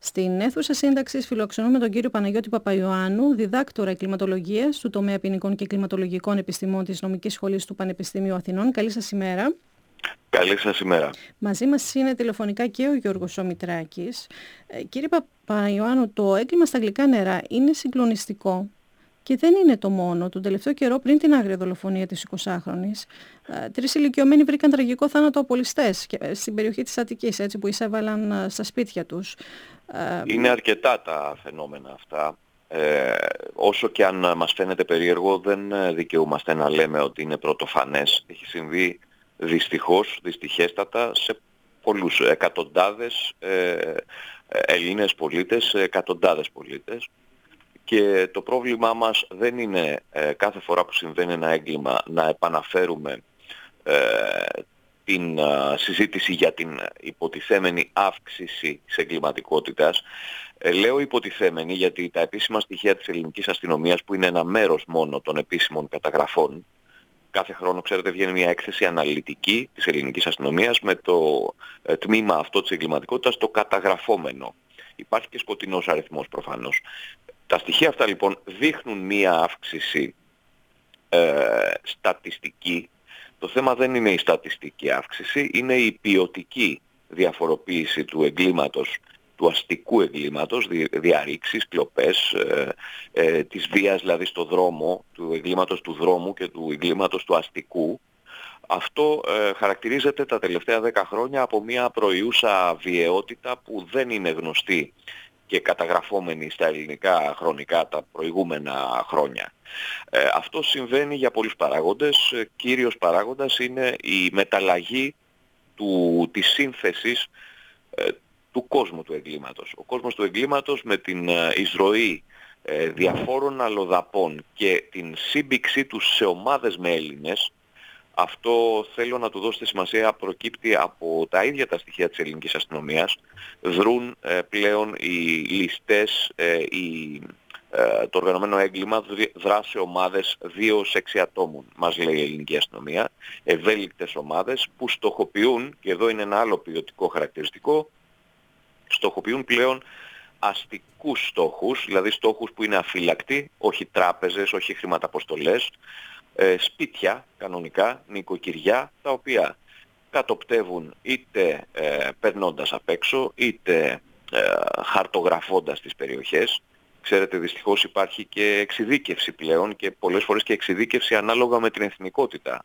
Στην αίθουσα σύνταξης φιλοξενούμε τον κύριο Παναγιώτη Παπαϊωάννου, διδάκτορα κλιματολογίας του τομέα ποινικών και κλιματολογικών επιστημών της Νομικής Σχολής του Πανεπιστημίου Αθηνών. Καλή σας ημέρα. Καλή σας ημέρα. Μαζί μας είναι τηλεφωνικά και ο Γιώργος Μητράκης. Κύριε Παπαϊωάννου, το έγκλημα στα γλυκά νερά είναι συγκλονιστικό. Και δεν είναι το μόνο. Τον τελευταίο καιρό, πριν την άγρια δολοφονία της 20χρονης, 3 ηλικιωμένοι βρήκαν τραγικό θάνατο από ληστές στην περιοχή της Αττικής, έτσι, που εισέβαλαν στα σπίτια τους. Είναι αρκετά τα φαινόμενα αυτά. Όσο και αν μας φαίνεται περίεργο, δεν δικαιούμαστε να λέμε ότι είναι πρωτοφανές. Έχει συμβεί δυστυχώς, δυστυχέστατα, σε πολλούς εκατοντάδες Έλληνες πολίτες, εκατοντάδες πολίτες. Και το πρόβλημά μας δεν είναι κάθε φορά που συμβαίνει ένα έγκλημα να επαναφέρουμε την συζήτηση για την υποτιθέμενη αύξηση της εγκληματικότητας. Λέω υποτιθέμενη γιατί τα επίσημα στοιχεία της ελληνικής αστυνομίας, που είναι ένα μέρος μόνο των επίσημων καταγραφών, κάθε χρόνο, ξέρετε, βγαίνει μια έκθεση αναλυτική της ελληνικής αστυνομίας με το τμήμα αυτό της εγκληματικότητας, το καταγραφόμενο. Υπάρχει και σκοτεινός αριθμός προφανώς. Τα στοιχεία αυτά λοιπόν δείχνουν μία αύξηση στατιστική. Το θέμα δεν είναι η στατιστική αύξηση, είναι η ποιοτική διαφοροποίηση του εγκλήματος, του αστικού εγκλήματος, διαρρήξεις, κλοπές, της βίας δηλαδή στο δρόμο, του εγκλήματος του δρόμου και του εγκλήματος του αστικού. Αυτό χαρακτηρίζεται τα τελευταία 10 χρόνια από μια προϊούσα βιαιότητα που δεν είναι γνωστή και καταγραφόμενη στα ελληνικά χρονικά τα προηγούμενα χρόνια. Αυτό συμβαίνει για πολλούς παράγοντες. Κύριος παράγοντας είναι η μεταλλαγή της σύνθεσης του κόσμου του εγκλήματος. Ο κόσμος του εγκλήματος με την εισρωή διαφόρων αλλοδαπών και την σύμπηξή τους σε ομάδες με Έλληνες, αυτό θέλω να του δώσετε σημασία, προκύπτει από τα ίδια τα στοιχεία της ελληνικής αστυνομίας. Δρούν πλέον οι ληστές, το οργανωμένο έγκλημα δρά σε ομάδες 2-6 ατόμων, μας λέει η ελληνική αστυνομία, ευέλικτες ομάδες που στοχοποιούν, και εδώ είναι ένα άλλο ποιοτικό χαρακτηριστικό, στοχοποιούν πλέον αστικούς στόχους, δηλαδή στόχους που είναι αφύλακτοι, όχι τράπεζες, όχι χρηματαποστολές, σπίτια κανονικά, νοικοκυριά, τα οποία κατοπτεύουν είτε περνώντας απ' έξω, είτε χαρτογραφώντας τις περιοχές. Ξέρετε, δυστυχώς υπάρχει και εξειδίκευση πλέον και πολλές φορές και εξειδίκευση ανάλογα με την εθνικότητα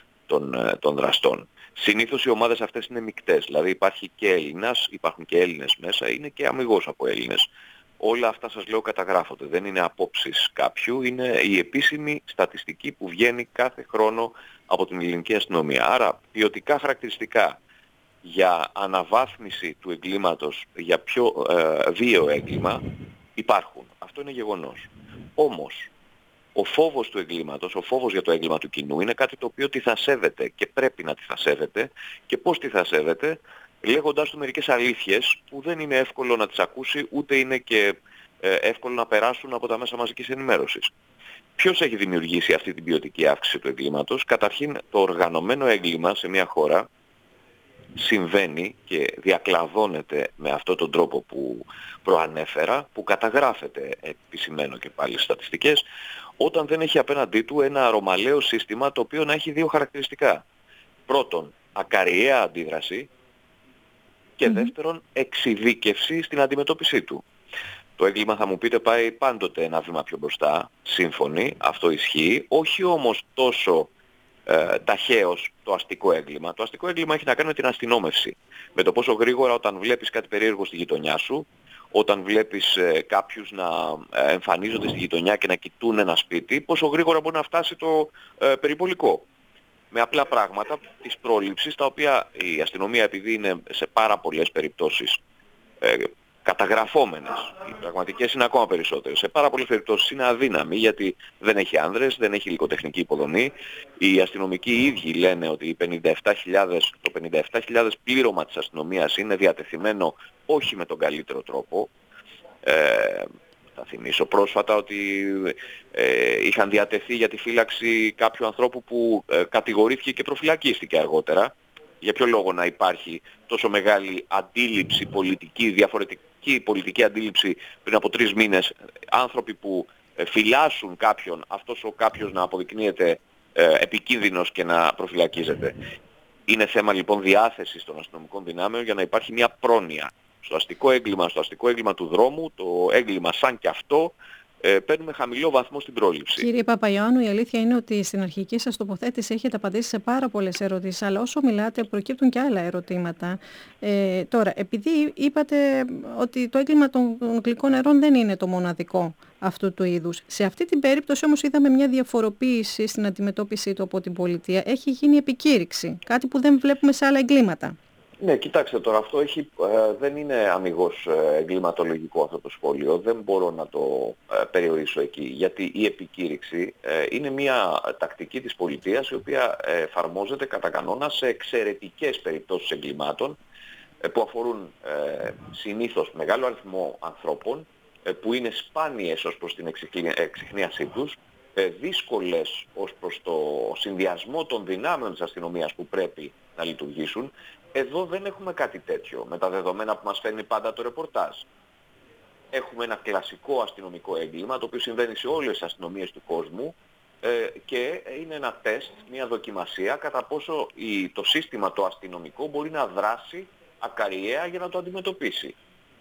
των δραστών. Συνήθως οι ομάδες αυτές είναι μεικτές, δηλαδή υπάρχει και Έλληνας, υπάρχουν και Έλληνες μέσα, είναι και αμιγώς από Έλληνες. Όλα αυτά σας λέω καταγράφονται, δεν είναι απόψεις κάποιου, είναι η επίσημη στατιστική που βγαίνει κάθε χρόνο από την ελληνική αστυνομία. Άρα ποιοτικά χαρακτηριστικά για αναβάθμιση του εγκλήματος, για πιο βίαιο έγκλημα υπάρχουν. Αυτό είναι γεγονός. Όμως ο φόβος του εγκλήματος, ο φόβος για το έγκλημα του κοινού είναι κάτι το οποίο τυθασεύεται και πρέπει να τυθασεύεται. Και πώς τυθασεύεται? Λέγοντάς του μερικές αλήθειες που δεν είναι εύκολο να τις ακούσει, ούτε είναι και εύκολο να περάσουν από τα μέσα μαζικής ενημέρωσης. Ποιος έχει δημιουργήσει αυτή την ποιοτική αύξηση του εγκλήματος? Καταρχήν, το οργανωμένο έγκλημα σε μια χώρα συμβαίνει και διακλαδώνεται με αυτόν τον τρόπο που προανέφερα, που καταγράφεται, επισημαίνω και πάλι στατιστικές, όταν δεν έχει απέναντί του ένα ρωμαλαίο σύστημα το οποίο να έχει δύο χαρακτηριστικά. Πρώτον, ακαριαία αντίδραση και δεύτερον, εξειδίκευση στην αντιμετώπιση του. Το έγκλημα, θα μου πείτε, πάει πάντοτε ένα βήμα πιο μπροστά, σύμφωνοι, αυτό ισχύει, όχι όμως τόσο ταχαίως το αστικό έγκλημα. Το αστικό έγκλημα έχει να κάνει με την αστυνόμευση. Με το πόσο γρήγορα όταν βλέπεις κάτι περίεργο στη γειτονιά σου, όταν βλέπεις κάποιους να εμφανίζονται στη γειτονιά και να κοιτούν ένα σπίτι, πόσο γρήγορα μπορεί να φτάσει το περιπολικό. Με απλά πράγματα της πρόληψης, τα οποία η αστυνομία, επειδή είναι σε πάρα πολλές περιπτώσεις καταγραφόμενες, οι πραγματικές είναι ακόμα περισσότερες. Σε πάρα πολλές περιπτώσεις είναι αδύναμη, γιατί δεν έχει άνδρες, δεν έχει υλικοτεχνική υποδομή. Οι αστυνομικοί οι ίδιοι λένε ότι το 57.000 πλήρωμα της αστυνομίας είναι διατεθειμένο όχι με τον καλύτερο τρόπο. Θα θυμίσω πρόσφατα ότι είχαν διατεθεί για τη φύλαξη κάποιου ανθρώπου που κατηγορήθηκε και προφυλακίστηκε αργότερα Για ποιο λόγο να υπάρχει τόσο μεγάλη αντίληψη πολιτική, διαφορετική πολιτική αντίληψη πριν από 3 μήνες, άνθρωποι που φυλάσσουν κάποιον, αυτός ο κάποιος να αποδεικνύεται επικίνδυνος και να προφυλακίζεται. Είναι θέμα λοιπόν διάθεσης των αστυνομικών δυνάμεων για να υπάρχει μια πρόνοια. Στο αστικό έγκλημα του δρόμου, το έγκλημα σαν και αυτό, παίρνουμε χαμηλό βαθμό στην πρόληψη. Κύριε Παπαϊωάννου, η αλήθεια είναι ότι στην αρχική σας τοποθέτηση έχετε απαντήσει σε πάρα πολλές ερωτήσεις, αλλά όσο μιλάτε προκύπτουν και άλλα ερωτήματα. Τώρα, επειδή είπατε ότι το έγκλημα των γλυκών νερών δεν είναι το μοναδικό αυτού του είδους, σε αυτή την περίπτωση όμως είδαμε μια διαφοροποίηση στην αντιμετώπιση του από την πολιτεία. Έχει γίνει επικήρυξη, κάτι που δεν βλέπουμε σε άλλα εγκλήματα. Ναι, κοιτάξτε τώρα, αυτό δεν είναι αμιγώς εγκληματολογικό αυτό το σχόλιο. Δεν μπορώ να το περιορίσω εκεί, γιατί η επικήρυξη είναι μια τακτική της πολιτείας η οποία εφαρμόζεται κατά κανόνα σε εξαιρετικές περιπτώσεις εγκλημάτων που αφορούν συνήθως μεγάλο αριθμό ανθρώπων που είναι σπάνιες ως προς την εξιχνίασή τους, δύσκολες ως προς το συνδυασμό των δυνάμεων της αστυνομίας που πρέπει να λειτουργήσουν. Εδώ δεν έχουμε κάτι τέτοιο με τα δεδομένα που μας φέρνει πάντα το ρεπορτάζ. Έχουμε ένα κλασικό αστυνομικό έγκλημα το οποίο συμβαίνει σε όλες τις αστυνομίες του κόσμου και είναι ένα τεστ, μια δοκιμασία κατά πόσο το σύστημα το αστυνομικό μπορεί να δράσει ακαριέα για να το αντιμετωπίσει.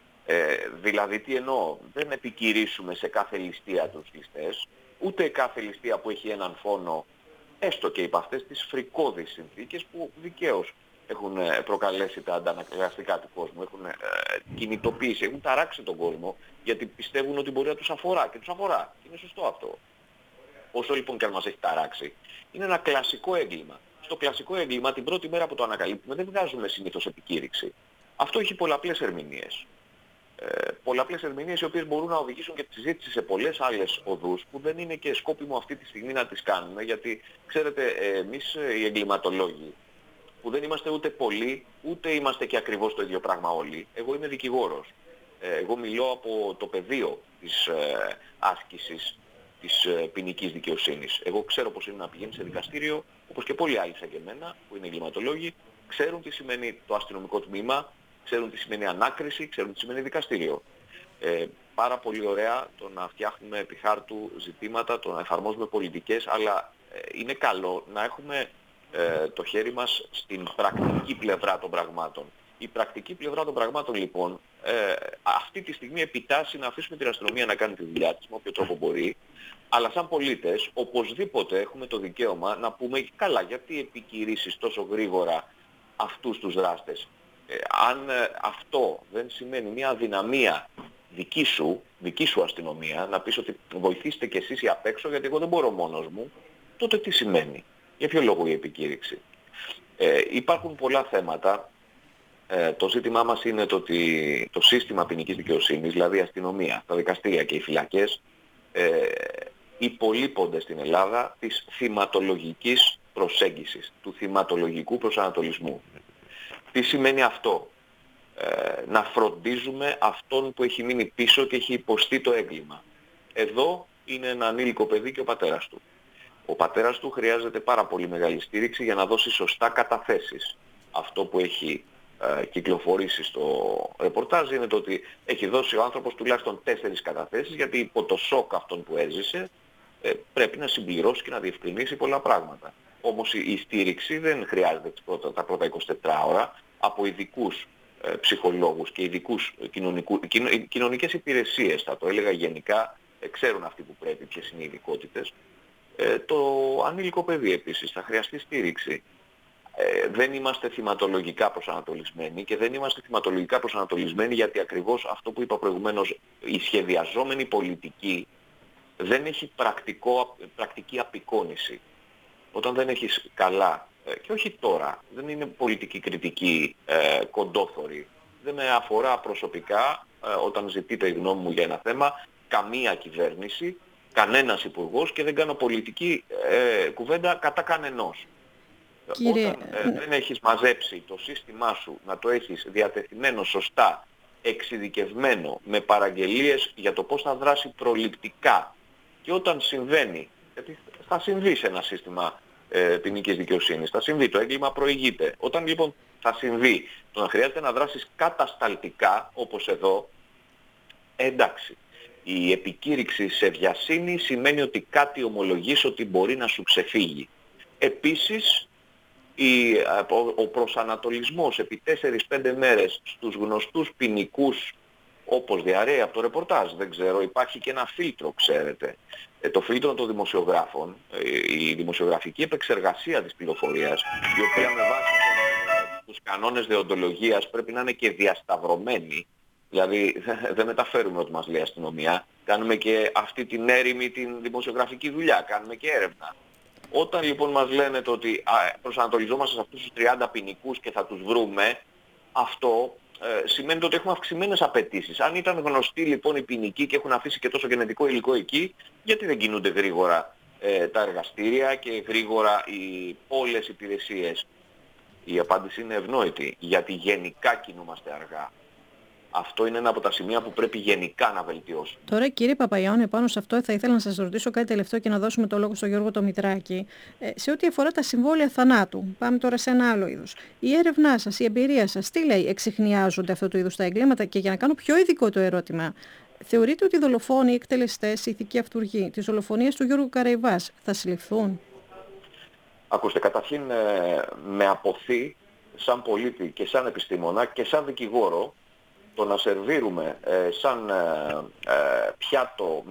Δηλαδή τι εννοώ, δεν επικηρύσουμε σε κάθε ληστεία τους ληστές, ούτε κάθε ληστεία που έχει έναν φόνο, έστω και υπ' αυτές τις φρικώδεις συνθήκες που δικαίως έχουν προκαλέσει τα αντανακλαστικά του κόσμου, έχουν κινητοποιήσει, έχουν ταράξει τον κόσμο γιατί πιστεύουν ότι μπορεί να τους αφορά και τους αφορά. Είναι σωστό αυτό. Όσο λοιπόν και αν μας έχει ταράξει, είναι ένα κλασικό έγκλημα. Στο κλασικό έγκλημα την πρώτη μέρα που το ανακαλύπτουμε δεν βγάζουμε συνήθως επικήρυξη. Αυτό έχει πολλαπλές ερμηνείες. Πολλαπλές ερμηνείες οι οποίες μπορούν να οδηγήσουν και τη συζήτηση σε πολλές άλλες οδούς που δεν είναι και σκόπιμο αυτή τη στιγμή να τις κάνουμε, γιατί ξέρετε εμείς οι εγκληματολόγοι που δεν είμαστε ούτε πολλοί, ούτε είμαστε και ακριβώς το ίδιο πράγμα όλοι. Εγώ είμαι δικηγόρος. Εγώ μιλώ από το πεδίο της άσκησης της ποινικής δικαιοσύνης. Εγώ ξέρω πώς είναι να πηγαίνει σε δικαστήριο, όπως και πολλοί άλλοι σαν και εμένα, που είναι εγκληματολόγοι, ξέρουν τι σημαίνει το αστυνομικό τμήμα, ξέρουν τι σημαίνει ανάκριση, ξέρουν τι σημαίνει δικαστήριο. Πάρα πολύ ωραία το να φτιάχνουμε επί χάρτου ζητήματα, το να εφαρμόζουμε πολιτικές, αλλά είναι καλό να έχουμε το χέρι μας στην πρακτική πλευρά των πραγμάτων. Η πρακτική πλευρά των πραγμάτων λοιπόν αυτή τη στιγμή επιτάσσει να αφήσουμε την αστυνομία να κάνει τη δουλειά της με όποιο τρόπο μπορεί, αλλά σαν πολίτες οπωσδήποτε έχουμε το δικαίωμα να πούμε καλά γιατί επικηρύσεις τόσο γρήγορα αυτούς τους δράστες. Αν αυτό δεν σημαίνει μια αδυναμία δική σου αστυνομία, να πεις ότι βοηθήστε κι εσείς οι απ' έξω γιατί εγώ δεν μπορώ μόνος μου, τότε τι σημαίνει? Για ποιο λόγο η επικήρυξη? Υπάρχουν πολλά θέματα. Το ζήτημά μας είναι το ότι το σύστημα ποινικής δικαιοσύνης, δηλαδή η αστυνομία, τα δικαστήρια και οι φυλακές, υπολείπονται στην Ελλάδα της θυματολογικής προσέγγισης, του θυματολογικού προσανατολισμού. Τι σημαίνει αυτό? Να φροντίζουμε αυτόν που έχει μείνει πίσω και έχει υποστεί το έγκλημα. Εδώ είναι ένα ανήλικο παιδί και ο πατέρας του. Ο πατέρας του χρειάζεται πάρα πολύ μεγάλη στήριξη για να δώσει σωστά καταθέσεις. Αυτό που έχει κυκλοφορήσει στο ρεπορτάζ είναι το ότι έχει δώσει ο άνθρωπος τουλάχιστον 4 καταθέσεις, γιατί υπό το σοκ αυτόν που έζησε πρέπει να συμπληρώσει και να διευκρινίσει πολλά πράγματα. Όμως η στήριξη δεν χρειάζεται τα πρώτα 24 ώρα από ειδικούς ψυχολόγους και ειδικούς κοινωνικές υπηρεσίες, θα το έλεγα γενικά, ξέρουν αυτοί που πρέπει, ποιες είναι οι ειδικότητες. Το ανήλικο παιδί επίσης θα χρειαστεί στήριξη. Δεν είμαστε θυματολογικά προσανατολισμένοι και δεν είμαστε θυματολογικά προσανατολισμένοι γιατί ακριβώς αυτό που είπα προηγουμένως, η σχεδιαζόμενη πολιτική δεν έχει πρακτική απεικόνηση. Όταν δεν έχεις καλά, και όχι τώρα, δεν είναι πολιτική κριτική κοντόθωρη, δεν με αφορά προσωπικά όταν ζητείτε η γνώμη μου για ένα θέμα, καμία κυβέρνηση, κανένας υπουργός και δεν κάνω πολιτική κουβέντα κατά κανενός. Όταν δεν έχεις μαζέψει το σύστημά σου, να το έχεις διατεθειμένο σωστά, εξειδικευμένο, με παραγγελίες για το πώς θα δράσει προληπτικά και όταν συμβαίνει, γιατί θα συμβεί σε ένα σύστημα ποινικής δικαιοσύνης. Θα συμβεί, το έγκλημα προηγείται. Όταν λοιπόν θα συμβεί το να χρειάζεται να δράσεις κατασταλτικά, όπως εδώ, εντάξει. Η επικήρυξη σε βιασύνη σημαίνει ότι κάτι ομολογείς ότι μπορεί να σου ξεφύγει. Επίσης, ο προσανατολισμός επί 4-5 μέρες στους γνωστούς ποινικούς, όπως διαρρέει από το ρεπορτάζ, δεν ξέρω, υπάρχει και ένα φίλτρο, ξέρετε. Το φίλτρο των δημοσιογράφων, η δημοσιογραφική επεξεργασία της πληροφορίας, η οποία με βάση τους κανόνες δεοντολογίας πρέπει να είναι και διασταυρωμένη. Δηλαδή δεν μεταφέρουμε ό,τι μας λέει η αστυνομία, κάνουμε και αυτή την έρημη την δημοσιογραφική δουλειά, κάνουμε και έρευνα. Όταν λοιπόν μας λένε το ότι προσανατολιζόμαστε σε αυτούς τους 30 ποινικούς και θα τους βρούμε, αυτό σημαίνει ότι έχουμε αυξημένες απαιτήσεις. Αν ήταν γνωστοί λοιπόν οι ποινικοί και έχουν αφήσει και τόσο γενετικό υλικό εκεί, γιατί δεν κινούνται γρήγορα τα εργαστήρια και γρήγορα όλες οι υπηρεσίες? Η απάντηση είναι ευνόητη, γιατί γενικά κινούμαστε αργά. Αυτό είναι ένα από τα σημεία που πρέπει γενικά να βελτιώσουμε. Τώρα, κύριε Παπαϊωάννου, επάνω σε αυτό θα ήθελα να σας ρωτήσω κάτι τελευταίο και να δώσουμε το λόγο στον Γιώργο το Μητράκη. Σε ό,τι αφορά τα συμβόλαια θανάτου, πάμε τώρα σε ένα άλλο είδος. Η έρευνά σας, η εμπειρία σας, τι λέει, εξιχνιάζονται αυτού του είδους τα εγκλήματα? Και για να κάνω πιο ειδικό το ερώτημα, θεωρείτε ότι οι δολοφόνοι, οι εκτελεστές, οι ηθικοί αυτούργοι της δολοφονίας του Γιώργου Καραϊβάς θα συλληφθούν? Ακούστε, καταρχήν με αποθεί σαν πολίτη και σαν επιστήμονα και σαν δικηγόρο το να σερβίρουμε σαν πιάτο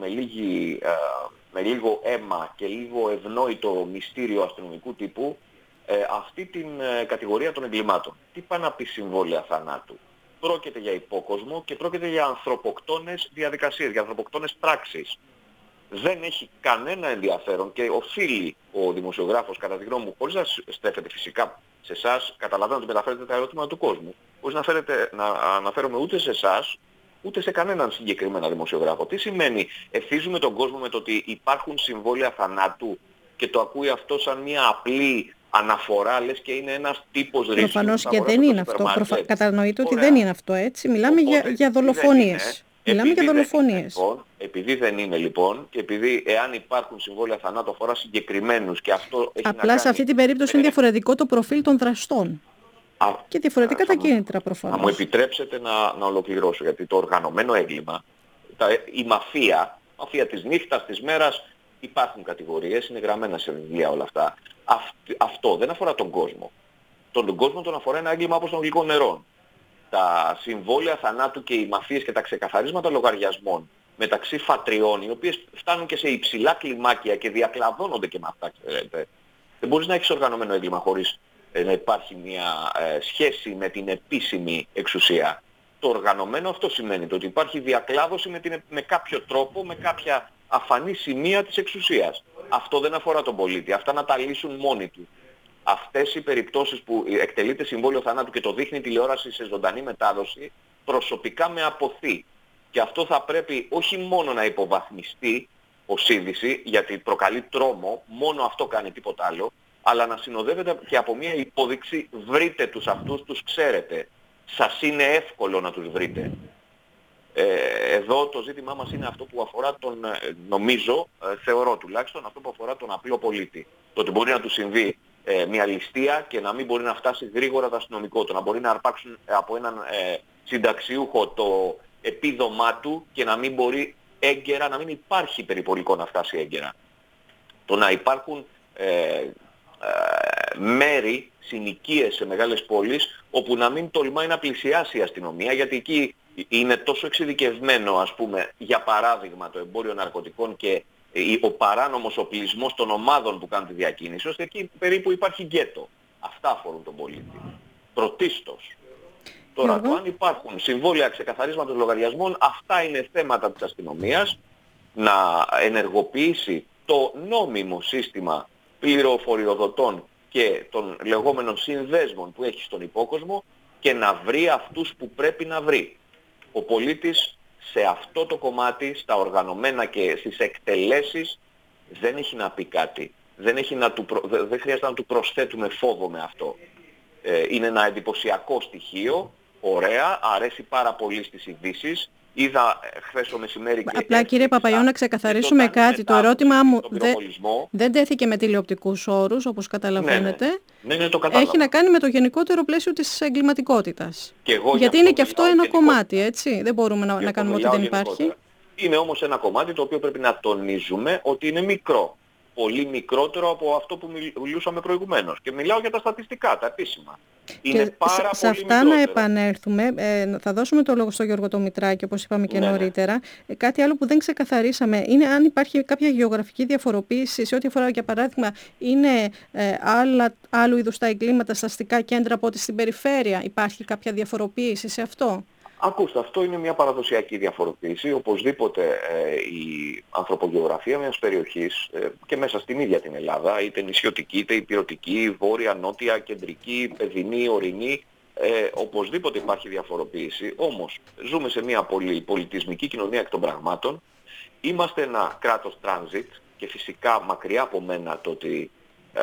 με λίγο αίμα και λίγο ευνόητο μυστήριο αστυνομικού τύπου αυτή την κατηγορία των εγκλημάτων. Τι πάει να πει συμβόλαια θανάτου? Πρόκειται για υπόκοσμο και πρόκειται για ανθρωποκτόνες διαδικασίες, για ανθρωποκτόνες πράξεις. Δεν έχει κανένα ενδιαφέρον και οφείλει ο δημοσιογράφος, κατά τη γνώμη μου, χωρίς να στρέφεται φυσικά σε εσάς, καταλαβαίνω ότι μεταφέρετε τα ερώτημα του κόσμου, χωρίς να αναφέρομαι ούτε σε εσάς, ούτε σε κανέναν συγκεκριμένα δημοσιογράφο. Τι σημαίνει ευθύζουμε τον κόσμο με το ότι υπάρχουν συμβόλαια θανάτου και το ακούει αυτό σαν μια απλή αναφορά, λες και είναι ένας τύπος ρίσκου? Προφανώς και δεν είναι αυτό. Κατανοείτε ότι δεν είναι αυτό, έτσι. Μιλάμε για δολοφονίες. Μιλάμε για δολοφονίες. Επειδή δεν είναι λοιπόν και επειδή εάν υπάρχουν συμβόλαια θανάτου αφορά συγκεκριμένους και αυτό έχει απλά σε αυτή την περίπτωση είναι διαφορετικό το προφίλ των δραστών. Και διαφορετικά τα κίνητρα προφανώς. Να μου επιτρέψετε να ολοκληρώσω, γιατί το οργανωμένο έγκλημα, η μαφία της νύχτας, της μέρας, υπάρχουν κατηγορίες, είναι γραμμένα σε βιβλία όλα αυτά. Αυτό δεν αφορά τον κόσμο. Τον κόσμο τον αφορά ένα έγκλημα όπως των γλυκών νερών. Τα συμβόλαια θανάτου και οι μαφίες και τα ξεκαθαρίσματα λογαριασμών μεταξύ φατριών, οι οποίες φτάνουν και σε υψηλά κλιμάκια και διακλαδώνονται και με αυτά, ξέρετε. Δεν μπορείς να έχεις οργανωμένο έγκλημα χωρίς να υπάρχει μια σχέση με την επίσημη εξουσία. Το οργανωμένο αυτό σημαίνει το ότι υπάρχει διακλάδωση με κάποιο τρόπο, με κάποια αφανή σημεία της εξουσίας. Αυτό δεν αφορά τον πολίτη. Αυτά να τα λύσουν μόνοι του. Αυτές οι περιπτώσεις που εκτελείται συμβόλαιο θανάτου και το δείχνει τηλεόραση σε ζωντανή μετάδοση, προσωπικά με αποθεί. Και αυτό θα πρέπει όχι μόνο να υποβαθμιστεί ως είδηση, γιατί προκαλεί τρόμο, μόνο αυτό κάνει, τίποτα άλλο, αλλά να συνοδεύεται και από μια υπόδειξη: βρείτε τους αυτούς, τους ξέρετε. Σας είναι εύκολο να τους βρείτε. Εδώ το ζήτημά μας είναι αυτό που αφορά νομίζω, θεωρώ τουλάχιστον, αυτό που αφορά τον απλό πολίτη. Το ότι μπορεί να του συμβεί μια ληστεία και να μην μπορεί να φτάσει γρήγορα το αστυνομικό, το να μπορεί να αρπάξουν από έναν συνταξιούχο το επίδομά του και να μην μπορεί έγκαιρα, να μην υπάρχει περιπολικό να φτάσει έγκαιρα. Το να υπάρχουν μέρη, συνοικίες σε μεγάλες πόλεις όπου να μην τολμάει να πλησιάσει η αστυνομία, γιατί εκεί είναι τόσο εξειδικευμένο, ας πούμε, για παράδειγμα το εμπόριο ναρκωτικών και ο παράνομος οπλισμός των ομάδων που κάνουν τη διακίνηση, ώστε εκεί περίπου υπάρχει γκέτο. Αυτά αφορούν τον πολίτη. Πρωτίστως. Τώρα, το αν υπάρχουν συμβόλαια ξεκαθαρίσματος λογαριασμών, αυτά είναι θέματα της αστυνομίας, να ενεργοποιήσει το νόμιμο σύστημα πληροφοριοδοτών και των λεγόμενων συνδέσμων που έχει στον υπόκοσμο και να βρει αυτούς που πρέπει να βρει. Ο πολίτης σε αυτό το κομμάτι, στα οργανωμένα και στις εκτελέσεις, δεν έχει να πει κάτι. Δεν χρειάζεται να του προσθέτουμε φόβο με αυτό. Είναι ένα εντυπωσιακό στοιχείο, ωραία, αρέσει πάρα πολύ στις ειδήσεις. Είδα χθες το μεσημέρι και απλά κύριε Παπαϊό να ξεκαθαρίσουμε κάτι. Το ερώτημά μου δεν τέθηκε με τηλεοπτικούς όρους, όπως καταλαβαίνετε. Ναι, το κατάλαβα. Έχει να κάνει με το γενικότερο πλαίσιο της εγκληματικότητας. Γιατί είναι και αυτό ένα κομμάτι, έτσι. Δεν μπορούμε να κάνουμε ότι δεν υπάρχει. Είναι όμως ένα κομμάτι το οποίο πρέπει να τονίζουμε ότι είναι μικρό. Πολύ μικρότερο από αυτό που μιλούσαμε προηγουμένως. Και μιλάω για τα στατιστικά, τα επίσημα. Είναι πάρα σε πολύ αυτά μικρότερο. να επανέλθουμε, θα δώσουμε το λόγο στον Γιώργο το Μητράκη, όπως είπαμε και νωρίτερα. Κάτι άλλο που δεν ξεκαθαρίσαμε είναι αν υπάρχει κάποια γεωγραφική διαφοροποίηση σε ό,τι αφορά, για παράδειγμα, είναι άλλου είδους τα εγκλήματα στα αστικά κέντρα από ότι στην περιφέρεια. Υπάρχει κάποια διαφοροποίηση σε αυτό? Ακούστε, αυτό είναι μια παραδοσιακή διαφοροποίηση. Οπωσδήποτε η ανθρωπογεωγραφία μιας περιοχής και μέσα στην ίδια την Ελλάδα, είτε νησιωτική, είτε υπηρωτική, βόρεια, νότια, κεντρική, παιδινή, ορεινή, οπωσδήποτε υπάρχει διαφοροποίηση. Όμως ζούμε σε μια πολυπολιτισμική κοινωνία εκ των πραγμάτων. Είμαστε ένα κράτος transit και φυσικά μακριά από μένα το ότι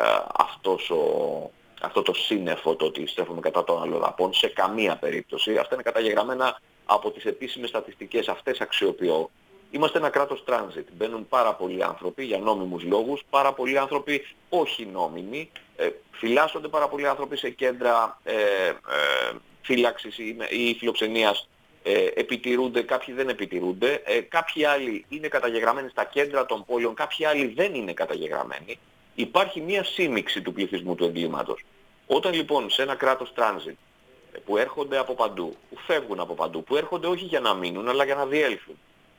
αυτό το σύννεφο, το ότι στρέφουμε κατά των αλλοδαπών, σε καμία περίπτωση. Αυτά είναι καταγεγραμμένα από τις επίσημες στατιστικές, αυτές αξιοποιώ. Είμαστε ένα κράτος transit. Μπαίνουν πάρα πολλοί άνθρωποι για νόμιμους λόγους, πάρα πολλοί άνθρωποι όχι νόμιμοι. Φυλάσσονται πάρα πολλοί άνθρωποι σε κέντρα φύλαξης ή φιλοξενίας. Επιτηρούνται, κάποιοι δεν επιτηρούνται. Κάποιοι άλλοι είναι καταγεγραμμένοι στα κέντρα των πόλεων, κάποιοι άλλοι δεν είναι καταγεγραμμένοι. Υπάρχει μια σύμμιξη του πληθυσμού του εγκλήματος. Όταν λοιπόν σε ένα κράτος transit που έρχονται από παντού, που φεύγουν από παντού, που έρχονται όχι για να μείνουν αλλά για να διέλθουν,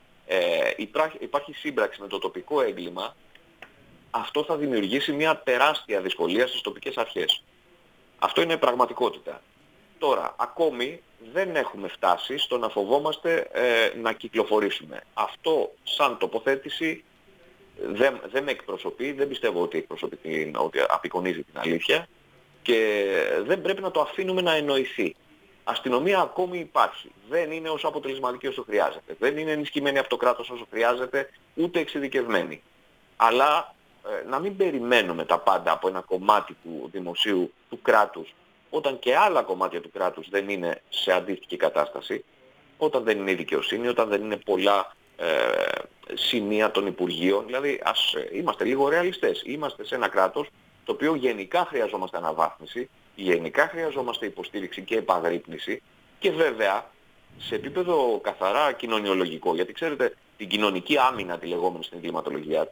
υπάρχει σύμπραξη με το τοπικό έγκλημα, αυτό θα δημιουργήσει μια τεράστια δυσκολία στις τοπικές αρχές. Αυτό είναι πραγματικότητα. Τώρα, ακόμη δεν έχουμε φτάσει στο να φοβόμαστε να κυκλοφορήσουμε. Αυτό σαν τοποθέτηση δεν με εκπροσωπεί, δεν πιστεύω ότι ότι απεικονίζει την αλήθεια και δεν πρέπει να το αφήνουμε να εννοηθεί. Αστυνομία ακόμη υπάρχει. Δεν είναι όσο αποτελεσματική όσο χρειάζεται. Δεν είναι ενισχυμένη από το κράτος όσο χρειάζεται, ούτε εξειδικευμένη. Αλλά να μην περιμένουμε τα πάντα από ένα κομμάτι του δημοσίου, του κράτους, όταν και άλλα κομμάτια του κράτους δεν είναι σε αντίστοιχη κατάσταση, όταν δεν είναι η δικαιοσύνη, όταν δεν είναι πολλά σημεία των Υπουργείων. Δηλαδή ας είμαστε λίγο ρεαλιστές. Είμαστε σε ένα κράτος το οποίο γενικά χρειαζόμαστε αναβάθμιση, γενικά χρειαζόμαστε υποστήριξη και επαγρύπνηση και βέβαια σε επίπεδο καθαρά κοινωνιολογικό, γιατί ξέρετε την κοινωνική άμυνα τη λεγόμενη στην εγκληματολογία,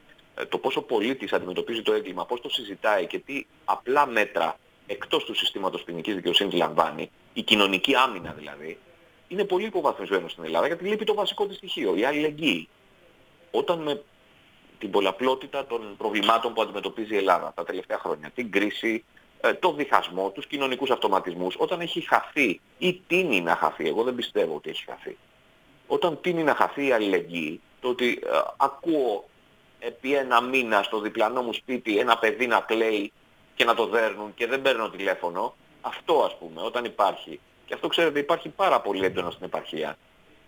το πόσο πολίτης αντιμετωπίζει το έγκλημα, πώς το συζητάει και τι απλά μέτρα εκτός του συστήματος ποινικής δικαιοσύνης λαμβάνει, η κοινωνική άμυνα δηλαδή, είναι πολύ υποβαθμισμένο στην Ελλάδα γιατί λείπει το βασικό της στοιχείο, η αλληλεγγύη. Όταν με την πολλαπλότητα των προβλημάτων που αντιμετωπίζει η Ελλάδα τα τελευταία χρόνια, την κρίση, το διχασμό, τους κοινωνικούς αυτοματισμούς, όταν έχει χαθεί ή τείνει να χαθεί, εγώ δεν πιστεύω ότι έχει χαθεί, όταν τείνει να χαθεί η αλληλεγγύη, το ότι ακούω επί ένα μήνα στο διπλανό μου σπίτι ένα παιδί να κλαίει και να το δέρνουν και δεν παίρνω τηλέφωνο, αυτό ας πούμε, όταν υπάρχει, και αυτό ξέρετε υπάρχει πάρα πολύ έντονα στην επαρχία.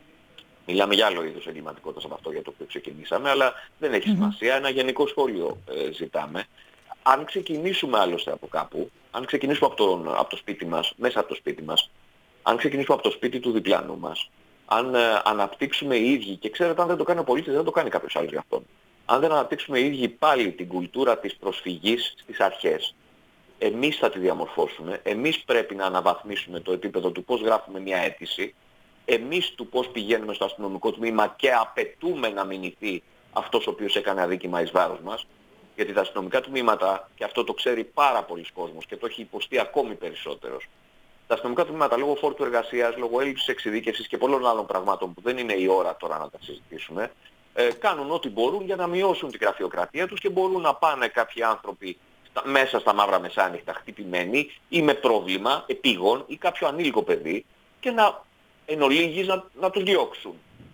Μιλάμε για άλλο είδος εγκληματικότητας από αυτό για το οποίο ξεκινήσαμε, αλλά δεν έχει σημασία, ένα γενικό σχόλιο ζητάμε. Αν ξεκινήσουμε άλλωστε από κάπου, αν ξεκινήσουμε από το σπίτι μας, μέσα από το σπίτι μας, αν ξεκινήσουμε από το σπίτι του διπλάνου μας, αν αναπτύξουμε οι ίδιοι, και ξέρετε αν δεν το κάνει ο πολίτης δεν το κάνει κάποιος άλλος για αυτόν, αν δεν αναπτύξουμε οι ίδιοι πάλι την κουλτούρα της προσφυγής στις αρχές, εμείς θα τη διαμορφώσουμε, εμείς πρέπει να αναβαθμίσουμε το επίπεδο του πώς γράφουμε μια αίτηση, εμείς του πώς πηγαίνουμε στο αστυνομικό τμήμα και απαιτούμε να μηνυθεί αυτός ο οποίος έκανε αδίκημα εις βάρος μας, γιατί τα αστυνομικά τμήματα, και αυτό το ξέρει πάρα πολλοί κόσμος και το έχει υποστεί ακόμη περισσότερος, τα αστυνομικά τμήματα λόγω φόρτου εργασίας, λόγω έλλειψης εξειδίκευσης και πολλών άλλων πραγμάτων που δεν είναι η ώρα τώρα να τα συζητήσουμε, κάνουν ό,τι μπορούν για να μειώσουν την γραφειοκρατία τους και μπορούν να πάνε κάποιοι άνθρωποι μέσα στα μαύρα μεσάνυχτα χτυπημένοι ή με πρόβλημα επίγον ή κάποιο ανήλικο παιδί και εν ολίγης να τους διώξουν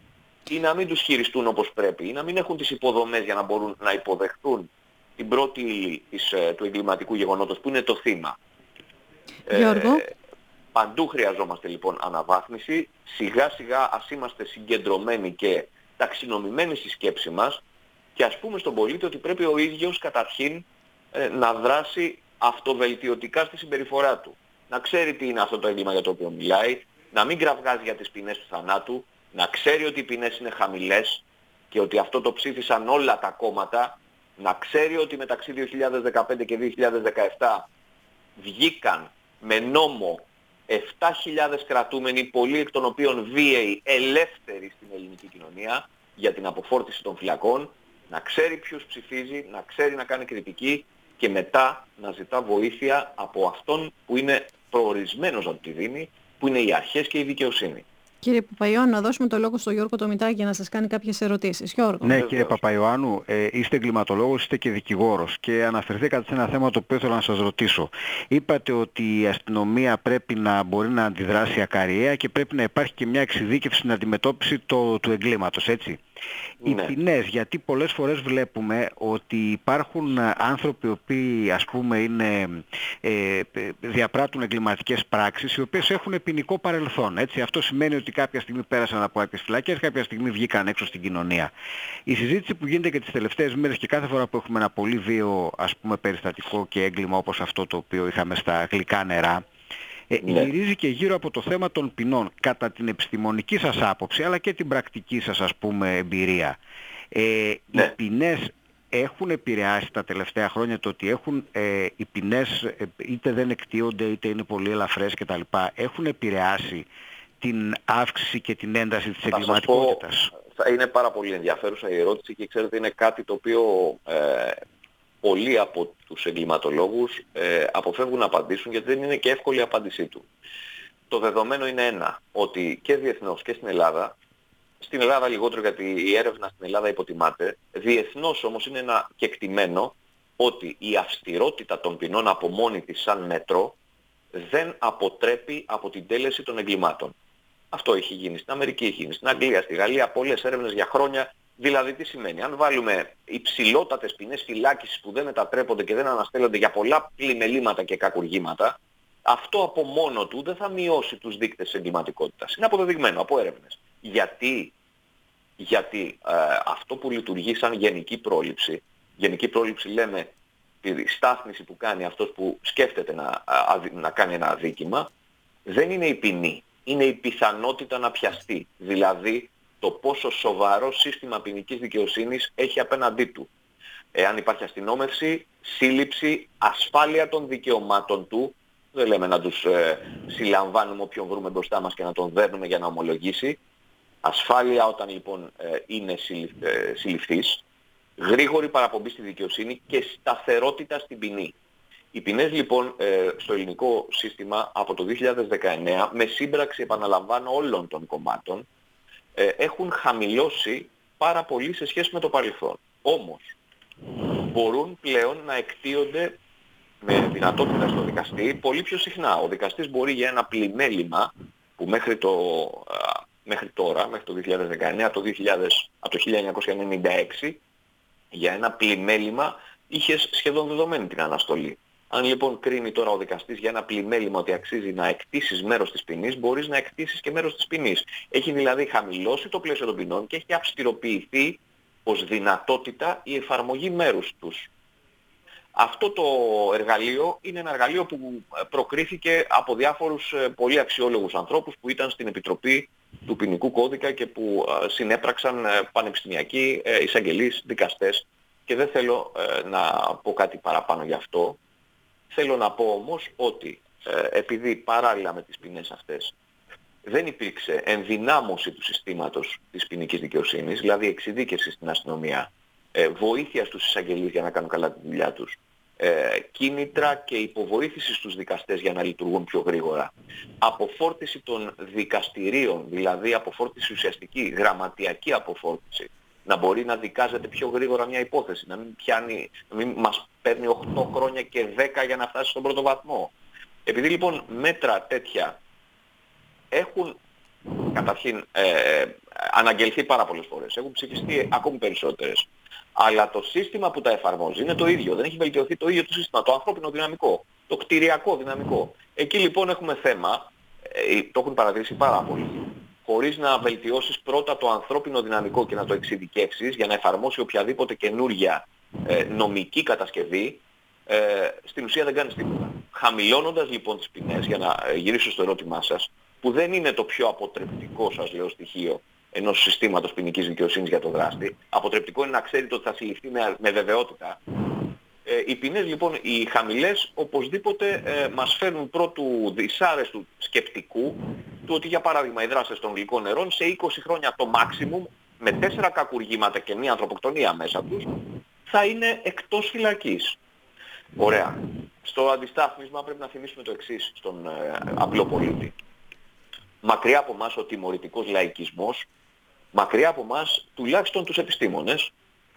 ή να μην τους χειριστούν όπως πρέπει ή να μην έχουν τις υποδομές για να μπορούν να υποδεχτούν την πρώτη ύλη του εγκληματικού γεγονότος που είναι το θύμα. Γιώργο. Παντού χρειαζόμαστε λοιπόν αναβάθμιση, σιγά σιγά ας είμαστε συγκεντρωμένοι και ταξινομημένοι στη σκέψη μας και ας πούμε στον πολίτη ότι πρέπει ο ίδιος καταρχήν να δράσει αυτοβελτιωτικά στη συμπεριφορά του. Να ξέρει τι είναι αυτό το έγκλημα για το οποίο μιλάει, να μην κραυγάζει για τις ποινές του θανάτου, να ξέρει ότι οι ποινές είναι χαμηλές και ότι αυτό το ψήφισαν όλα τα κόμματα, να ξέρει ότι μεταξύ 2015 και 2017 βγήκαν με νόμο 7.000 κρατούμενοι, πολλοί εκ των οποίων βίαιοι, ελεύθεροι στην ελληνική κοινωνία, για την αποφόρτιση των φυλακών, να ξέρει ποιους ψηφίζει, να ξέρει να κάνει κριτική και μετά να ζητά βοήθεια από αυτόν που είναι προορισμένος να του τη δίνει, που είναι οι αρχές και η δικαιοσύνη. Κύριε Παπαϊωάννου, να δώσουμε το λόγο στον Γιώργο Τομητάκη για να σας κάνει κάποιες ερωτήσεις. Γιώργο. Ναι, κύριε Παπαϊωάννου, είστε εγκληματολόγος, είστε και δικηγόρος και αναφερθήκατε σε ένα θέμα το οποίο ήθελα να σας ρωτήσω. Είπατε ότι η αστυνομία πρέπει να μπορεί να αντιδράσει ακαριέα και πρέπει να υπάρχει και μια εξειδίκευση στην αντιμετώπιση του εγκλήματος, έτσι. Ναι. Οι ποινές, γιατί πολλές φορές βλέπουμε ότι υπάρχουν άνθρωποι οι οποίοι ας πούμε διαπράττουν εγκληματικές πράξεις οι οποίες έχουν ποινικό παρελθόν, έτσι. Αυτό σημαίνει ότι κάποια στιγμή πέρασαν από κάποιες φυλακές, κάποια στιγμή βγήκαν έξω στην κοινωνία. Η συζήτηση που γίνεται και τις τελευταίες μέρες και κάθε φορά που έχουμε ένα πολύ βίαιο ας πούμε περιστατικό και έγκλημα όπως αυτό το οποίο είχαμε στα Γλυκά Νερά, γυρίζει και γύρω από το θέμα των ποινών. Κατά την επιστημονική σας άποψη αλλά και την πρακτική σας ας πούμε εμπειρία, οι ποινές έχουν επηρεάσει τα τελευταία χρόνια το ότι οι ποινές είτε δεν εκτείονται είτε είναι πολύ ελαφρές κτλ. Έχουν επηρεάσει την αύξηση και την ένταση της εγκληματικότητας? Θα είναι πάρα πολύ ενδιαφέρουσα η ερώτηση και ξέρετε είναι κάτι το οποίο πολλοί από τους εγκληματολόγους αποφεύγουν να απαντήσουν γιατί δεν είναι και εύκολη η απάντησή του. Το δεδομένο είναι ένα, ότι και διεθνώς και στην Ελλάδα λιγότερο γιατί η έρευνα στην Ελλάδα υποτιμάται, διεθνώς όμως είναι ένα κεκτημένο ότι η αυστηρότητα των ποινών από μόνη της σαν μέτρο δεν αποτρέπει από την τέλεση των εγκλημάτων. Αυτό έχει γίνει στην Αμερική, έχει γίνει στην Αγγλία, στη Γαλλία, πολλές έρευνες για χρόνια. Δηλαδή τι σημαίνει, αν βάλουμε υψηλότατες ποινές φυλάκισης που δεν μετατρέπονται και δεν αναστέλλονται για πολλά πλημελήματα και κακουργήματα, αυτό από μόνο του δεν θα μειώσει τους δείκτες της εγκληματικότητας. Είναι αποδεδειγμένο από έρευνες. Γιατί αυτό που λειτουργεί σαν γενική πρόληψη λέμε τη στάθμιση που κάνει αυτός που σκέφτεται να κάνει ένα αδίκημα, δεν είναι η ποινή, είναι η πιθανότητα να πιαστεί. Δηλαδή το πόσο σοβαρό σύστημα ποινικής δικαιοσύνης έχει απέναντί του. Εάν υπάρχει αστυνόμευση, σύλληψη, ασφάλεια των δικαιωμάτων του, δεν λέμε να τους συλλαμβάνουμε όποιον βρούμε μπροστά μας και να τον δέρνουμε για να ομολογήσει. Ασφάλεια όταν λοιπόν είναι συλληφθής, γρήγορη παραπομπή στη δικαιοσύνη και σταθερότητα στην ποινή. Οι ποινές λοιπόν στο ελληνικό σύστημα από το 2019 με σύμπραξη επαναλαμβάνω όλων των κομμάτων έχουν χαμηλώσει πάρα πολύ σε σχέση με το παρελθόν. Όμως μπορούν πλέον να εκτείονται με δυνατότητα στο δικαστή πολύ πιο συχνά. Ο δικαστής μπορεί για ένα πλημέλημα που μέχρι τώρα, μέχρι το 2019, από το 1996, για ένα πλημέλημα είχε σχεδόν δεδομένη την αναστολή. Αν λοιπόν κρίνει τώρα ο δικαστής για ένα πλημέλημα ότι αξίζει να εκτίσεις μέρος της ποινής, μπορείς να εκτίσεις και μέρος της ποινής. Έχει δηλαδή χαμηλώσει το πλαίσιο των ποινών και έχει αυστηροποιηθεί ως δυνατότητα η εφαρμογή μέρους τους. Αυτό το εργαλείο είναι ένα εργαλείο που προκρίθηκε από διάφορους πολύ αξιόλογους ανθρώπους που ήταν στην Επιτροπή του Ποινικού Κώδικα και που συνέπραξαν πανεπιστημιακοί, εισαγγελείς, δικαστές και δεν θέλω να πω κάτι παραπάνω γι' αυτό. Θέλω να πω όμως ότι επειδή παράλληλα με τις ποινές αυτές δεν υπήρξε ενδυνάμωση του συστήματος της ποινικής δικαιοσύνης, δηλαδή εξειδίκευση στην αστυνομία, βοήθεια στους εισαγγελείς για να κάνουν καλά τη δουλειά τους, κίνητρα και υποβοήθηση στους δικαστές για να λειτουργούν πιο γρήγορα, αποφόρτιση των δικαστηρίων, δηλαδή αποφόρτιση ουσιαστική, γραμματιακή αποφόρτιση, να μπορεί να δικάζεται πιο γρήγορα μια υπόθεση, να μην μας παίρνει 8 χρόνια και 10 για να φτάσει στον πρώτο βαθμό. Επειδή λοιπόν μέτρα τέτοια έχουν καταρχήν αναγγελθεί πάρα πολλές φορές, έχουν ψηφιστεί ακόμη περισσότερες, αλλά το σύστημα που τα εφαρμόζει είναι το ίδιο, δεν έχει βελτιωθεί το ίδιο το σύστημα, το ανθρώπινο δυναμικό, το κτηριακό δυναμικό. Εκεί λοιπόν έχουμε θέμα, το έχουν παρατηρήσει πάρα πολύ, χωρίς να βελτιώσεις πρώτα το ανθρώπινο δυναμικό και να το εξειδικεύσεις για να εφαρμόσει οποιαδήποτε καινούρια νομική κατασκευή, στην ουσία δεν κάνεις τίποτα. Χαμηλώνοντας λοιπόν τις ποινές, για να γυρίσω στο ερώτημά σας, που δεν είναι το πιο αποτρεπτικό σας λέω στοιχείο ενός συστήματος ποινικής δικαιοσύνης για τον δράστη. Αποτρεπτικό είναι να ξέρετε ότι θα συλληφθεί με βεβαιότητα. Οι ποινές λοιπόν οι χαμηλές οπωσδήποτε μας φέρνουν πρώτου δυσάρεστου σκεπτικού του ότι για παράδειγμα οι δράστες των γλυκών νερών σε 20 χρόνια το maximum με 4 κακουργήματα και μία ανθρωποκτονία μέσα τους θα είναι εκτός φυλακής. Ωραία. Στο αντιστάθμισμα πρέπει να θυμίσουμε το εξής στον απλό πολίτη. Μακριά από μας ο τιμωρητικός λαϊκισμός, μακριά από μας τουλάχιστον τους επιστήμονες,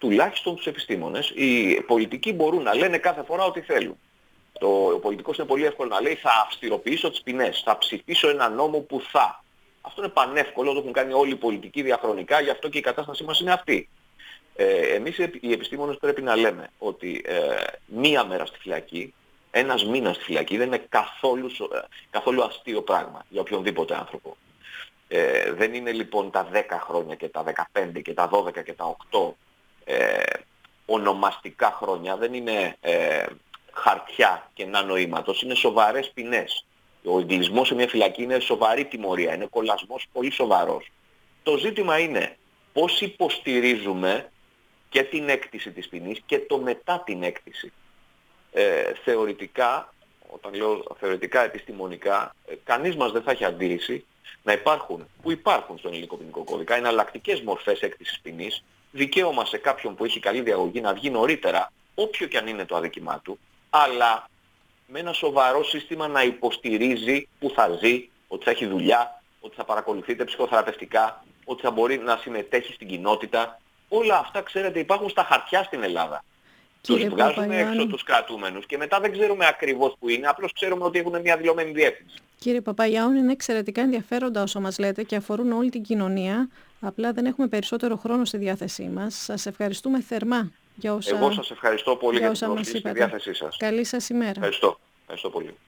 οι πολιτικοί μπορούν να λένε κάθε φορά ό,τι θέλουν. Ο πολιτικός είναι πολύ εύκολο να λέει θα αυστηροποιήσω τις ποινές, θα ψηφίσω ένα νόμο που θα. Αυτό είναι πανεύκολο, το έχουν κάνει όλοι οι πολιτικοί διαχρονικά, γι' αυτό και η κατάστασή μας είναι αυτή. Εμείς οι επιστήμονες πρέπει να λέμε ότι μία μέρα στη φυλακή, ένας μήνας στη φυλακή δεν είναι καθόλου αστείο πράγμα για οποιονδήποτε άνθρωπο. Δεν είναι λοιπόν τα 10 χρόνια και τα 15 και τα 12 και τα 8 ονομαστικά χρόνια, δεν είναι χαρτιά κενά νοήματος, είναι σοβαρές ποινές. Ο εγκλισμός σε μια φυλακή είναι σοβαρή τιμωρία, είναι κολλασμός πολύ σοβαρός. Το ζήτημα είναι πώς υποστηρίζουμε και την έκτηση της ποινής και το μετά την έκτηση. Θεωρητικά, όταν λέω θεωρητικά επιστημονικά, κανείς μας δεν θα έχει αντίρρηση να υπάρχουν, που υπάρχουν στον ελληνικό ποινικό κώδικα, εναλλακτικές μορφές έκτησης ποινής, δικαίωμα σε κάποιον που έχει καλή διαγωγή να βγει νωρίτερα, όποιο και αν είναι το αδίκημά του, αλλά με ένα σοβαρό σύστημα να υποστηρίζει που θα ζει, ότι θα έχει δουλειά, ότι θα παρακολουθείται ψυχοθεραπευτικά, ότι θα μπορεί να συμμετέχει στην κοινότητα. Όλα αυτά, ξέρετε, υπάρχουν στα χαρτιά στην Ελλάδα. Τους βγάζουμε έξω τους κρατούμενους και μετά δεν ξέρουμε ακριβώς που είναι, απλώς ξέρουμε ότι έχουν μια δηλωμένη διεύθυνση. Κύριε Παπαγιάννη, είναι εξαιρετικά ενδιαφέροντα όσο μας λέτε και αφορούν όλη την κοινωνία. Απλά δεν έχουμε περισσότερο χρόνο στη διάθεσή μας. Σας ευχαριστούμε θερμά για όσα... Εγώ σας ευχαριστώ πολύ για την πρόσκληση στη διάθεσή σας. Καλή σας ημέρα. Ευχαριστώ πολύ.